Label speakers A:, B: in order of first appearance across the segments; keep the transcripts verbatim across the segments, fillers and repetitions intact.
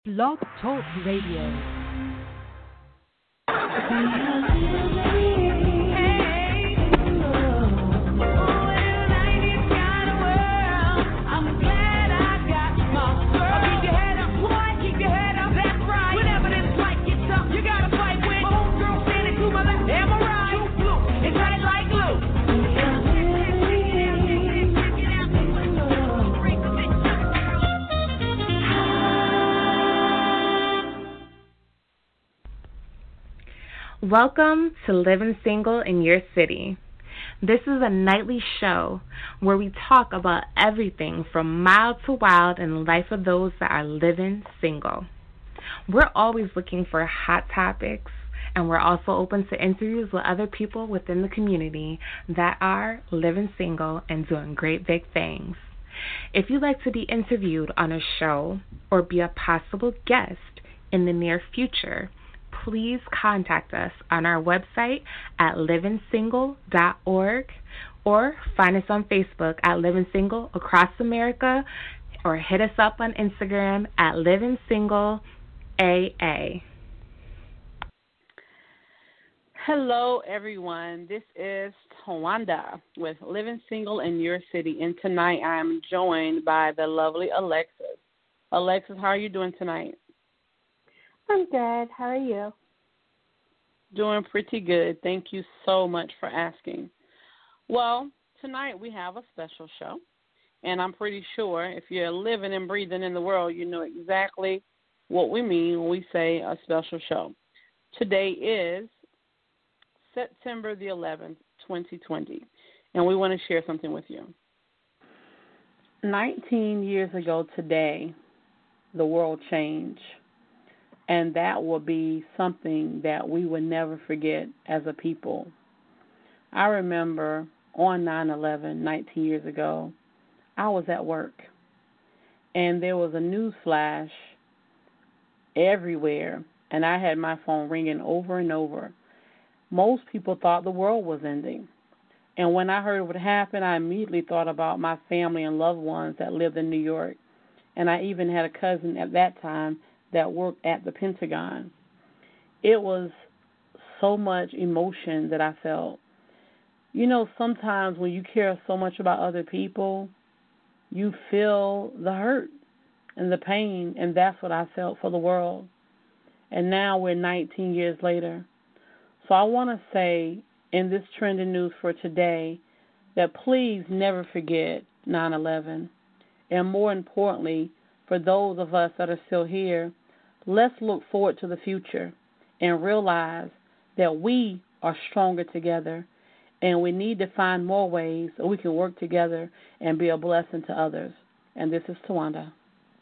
A: Blog Talk Radio. Welcome to Living Single in Your City. This is a nightly show where we talk about everything from mild to wild in the life of those that are living single. We're always looking for hot topics, and we're also open to interviews with other people within the community that are living single and doing great big things. If you'd like to be interviewed on a show or be a possible guest in the near future, please contact us on our website at living single dot org or find us on Facebook at Living Single Across America or hit us up on Instagram at Living Single A A.
B: Hello, everyone. This is Tawanda with Living Single in Your City, and tonight I'm joined by the lovely Alexis. Alexis, how are you doing tonight?
C: I'm good. How are you?
B: Doing pretty good. Thank you so much for asking. Well, tonight we have a special show, and I'm pretty sure if you're living and breathing in the world, you know exactly what we mean when we say a special show. Today is September the eleventh, twenty twenty, and we want to share something with you. nineteen years ago today, the world changed. And that will be something that we will never forget as a people. I remember on nine eleven, nineteen years ago, I was at work. And there was a news flash everywhere. And I had my phone ringing over and over. Most people thought the world was ending. And when I heard what happened, I immediately thought about my family and loved ones that lived in New York. And I even had a cousin at that time that worked at the Pentagon. It was so much emotion that I felt. You know, sometimes when you care so much about other people, you feel the hurt and the pain, and that's what I felt for the world. And now we're nineteen years later. So I want to say in this trending news for today that please never forget nine eleven. And more importantly, for those of us that are still here, let's look forward to the future and realize that we are stronger together, and we need to find more ways so we can work together and be a blessing to others. And this is Tawanda.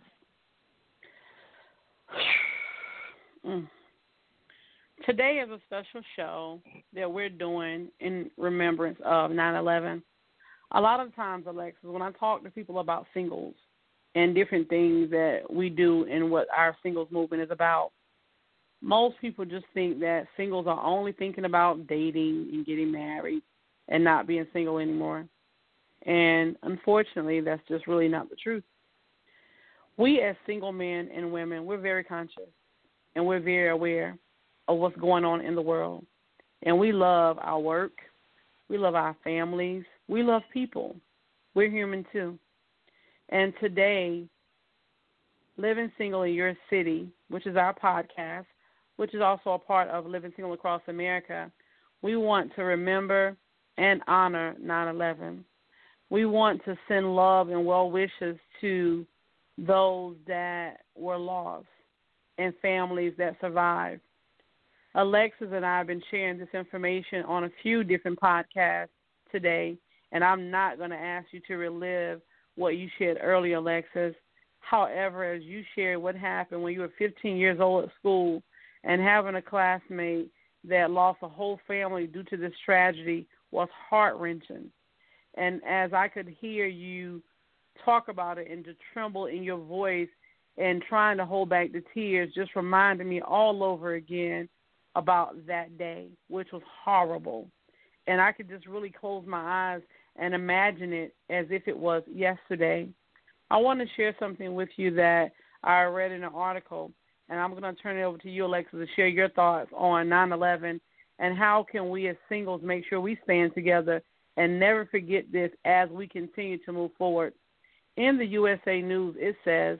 B: Mm. Today is a special show that we're doing in remembrance of nine eleven. A lot of times, Alexis, when I talk to people about singles, and different things that we do and what our singles movement is about, most people just think that singles are only thinking about dating and getting married and not being single anymore. And unfortunately, that's just really not the truth. We as single men and women, we're very conscious and we're very aware of what's going on in the world. And we love our work. We love our families. We love people. We're human too. And today, Living Single in Your City, which is our podcast, which is also a part of Living Single Across America, we want to remember and honor nine eleven. We want to send love and well wishes to those that were lost and families that survived. Alexis and I have been sharing this information on a few different podcasts today, and I'm not going to ask you to relive what you shared earlier, Alexis. However, as you shared what happened when you were fifteen years old at school and having a classmate that lost a whole family due to this tragedy was heart-wrenching. And as I could hear you talk about it and to tremble in your voice and trying to hold back the tears just reminded me all over again about that day, which was horrible. And I could just really close my eyes and imagine it as if it was yesterday. I want to share something with you that I read in an article, and I'm going to turn it over to you, Alexa, to share your thoughts on nine eleven and how can we as singles make sure we stand together and never forget this as we continue to move forward. In the U S A News, it says,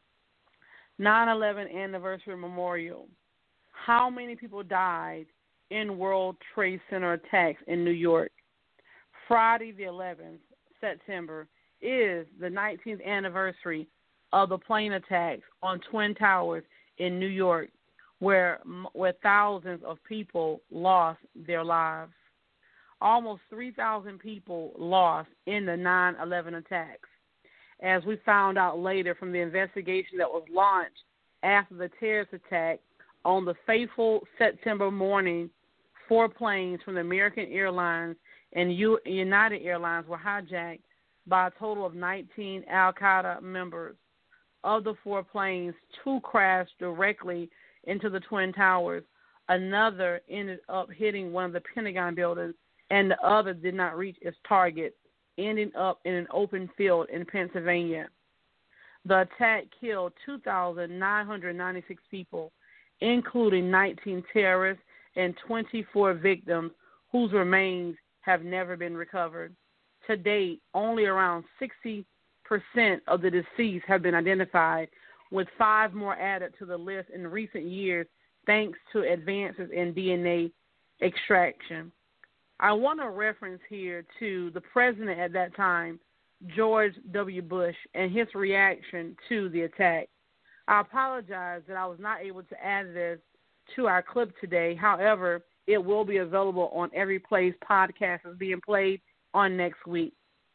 B: nine eleven Anniversary Memorial. How many people died in World Trade Center attacks in New York? Friday the eleventh, September, is the nineteenth anniversary of the plane attacks on Twin Towers in New York, where where thousands of people lost their lives. Almost three thousand people lost in the nine eleven attacks. As we found out later from the investigation that was launched after the terrorist attack on the fateful September morning, four planes from the American Airlines and U- United Airlines were hijacked by a total of nineteen al-Qaeda members. Of the four planes, two crashed directly into the Twin Towers. Another ended up hitting one of the Pentagon buildings, and the other did not reach its target, ending up in an open field in Pennsylvania. The attack killed two thousand nine hundred ninety-six people, including nineteen terrorists and twenty-four victims whose remains have never been recovered. To date, only around sixty percent of the deceased have been identified, with five more added to the list in recent years thanks to advances in D N A extraction. I want to reference here to the president at that time, George W. Bush, and his reaction to the attack. I apologize that I was not able to add this to our clip today. However, it will be available on every place podcast is being played on next week.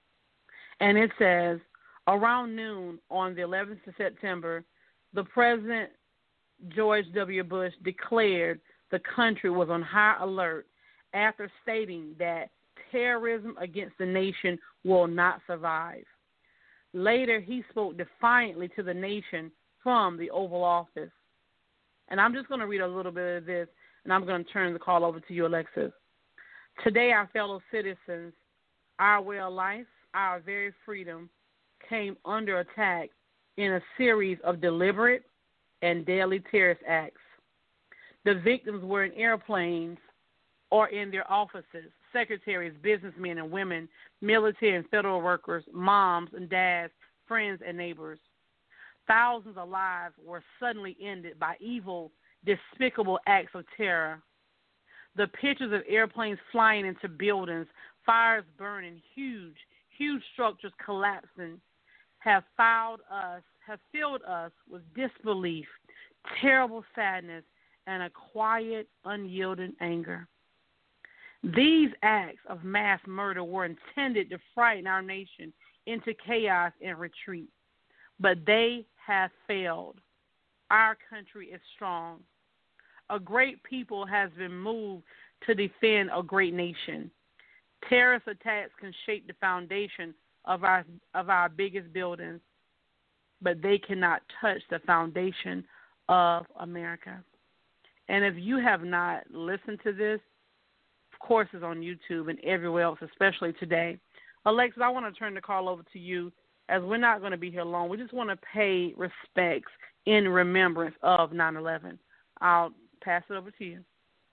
B: And it says, around noon on the eleventh of September, the President, George W. Bush, declared the country was on high alert after stating that terrorism against the nation will not survive. Later, he spoke defiantly to the nation from the Oval Office. And I'm just going to read a little bit of this, and I'm going to turn the call over to you, Alexis. Today, our fellow citizens, our way of life, our very freedom, came under attack in a series of deliberate and deadly terrorist acts. The victims were in airplanes or in their offices, secretaries, businessmen and women, military and federal workers, moms and dads, friends and neighbors. Thousands of lives were suddenly ended by evil, despicable acts of terror. The pictures of airplanes flying into buildings, fires burning, huge, huge structures collapsing, have filled us, have filled us with disbelief, terrible sadness, and a quiet, unyielding anger. These acts of mass murder were intended to frighten our nation into chaos and retreat, but they have failed. Our country is strong. A great people has been moved to defend a great nation. Terrorist attacks can shake the foundation of our of our biggest buildings, but they cannot touch the foundation of America. And if you have not listened to this, of course it's on YouTube and everywhere else, especially today. Alexis, I want to turn the call over to you, as we're not going to be here long. We just want to pay respects in remembrance of nine eleven. I'll pass it over to you.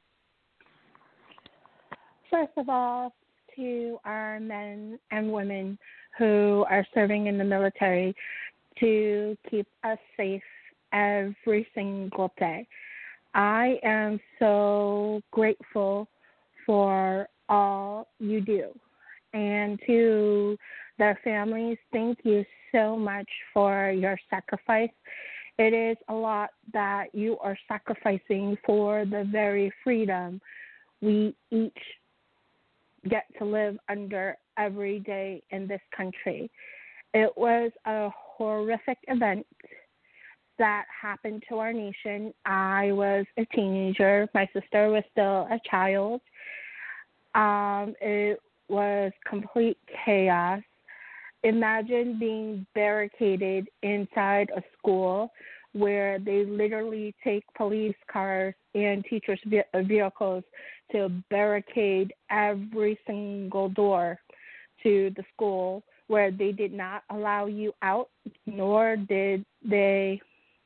C: First of all, to our men and women who are serving in the military to keep us safe every single day. I am so grateful for all you do. And to their families, thank you so much for your sacrifice. It is a lot that you are sacrificing for the very freedom we each get to live under every day in this country. It was a horrific event that happened to our nation. I was a teenager. My sister was still a child. Um, it was complete chaos. Imagine being barricaded inside a school where they literally take police cars and teachers' vehicles to barricade every single door to the school, where they did not allow you out, nor did they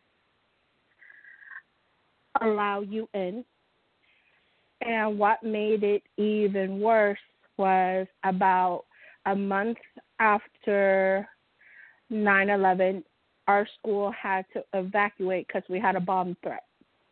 C: allow you in. And what made it even worse was about a month after nine eleven, our school had to evacuate because we had a bomb threat.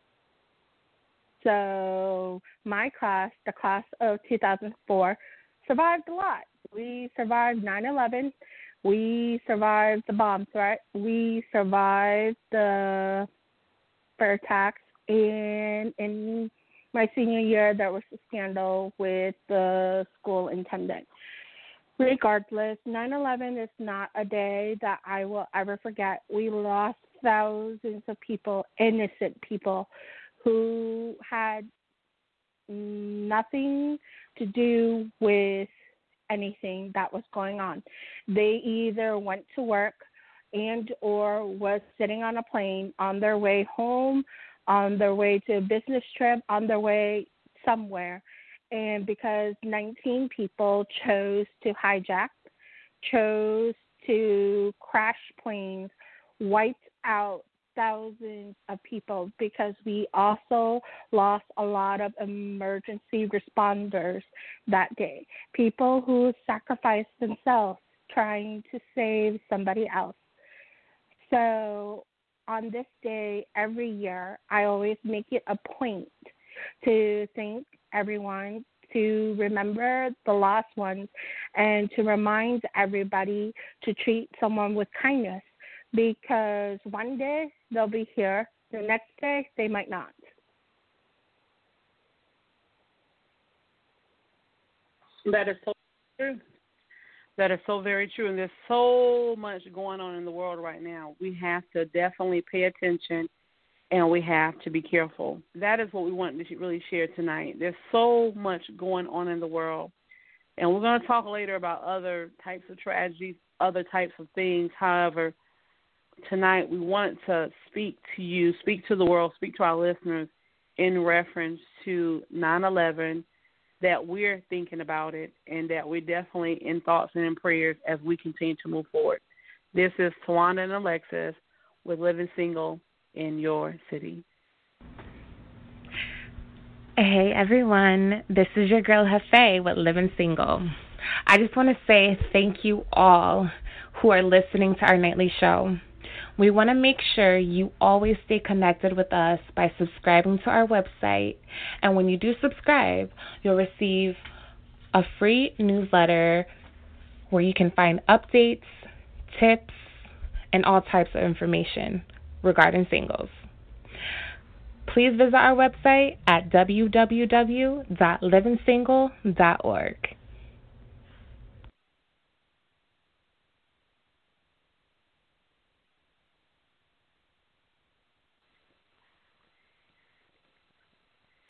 C: So my class, the class of two thousand four, survived a lot. We survived nine eleven. We survived the bomb threat. We survived the fair tax. And in my senior year, there was a scandal with the school intendant. Regardless, nine eleven is not a day that I will ever forget. We lost thousands of people, innocent people, who had nothing to do with anything that was going on. They either went to work and or was sitting on a plane on their way home, on their way to a business trip, on their way somewhere. And because nineteen people chose to hijack, chose to crash planes, wiped out thousands of people, because we also lost a lot of emergency responders that day, people who sacrificed themselves trying to save somebody else. So on this day every year, I always make it a point to thank everyone, to remember the lost ones, and to remind everybody to treat someone with kindness, because one day they'll be here, the next day they might not.
B: That is so true. That is so very true. And there's so much going on in the world right now. We have to definitely pay attention, and we have to be careful. That is what we want to really share tonight. There's so much going on in the world. And we're going to talk later about other types of tragedies, other types of things. However, tonight we want to speak to you, speak to the world, speak to our listeners in reference to nine eleven, that we're thinking about it, and that we're definitely in thoughts and in prayers as we continue to move forward. This is Tawanda and Alexis with Living Single in Your City.
A: Hey everyone, this is your girl Hefe with Living Single. I just want to say thank you all who are listening to our nightly show. We want to make sure you always stay connected with us by subscribing to our website. And when you do subscribe, you'll receive a free newsletter where you can find updates, tips, and all types of information regarding singles. Please visit our website at w w w dot living single dot org.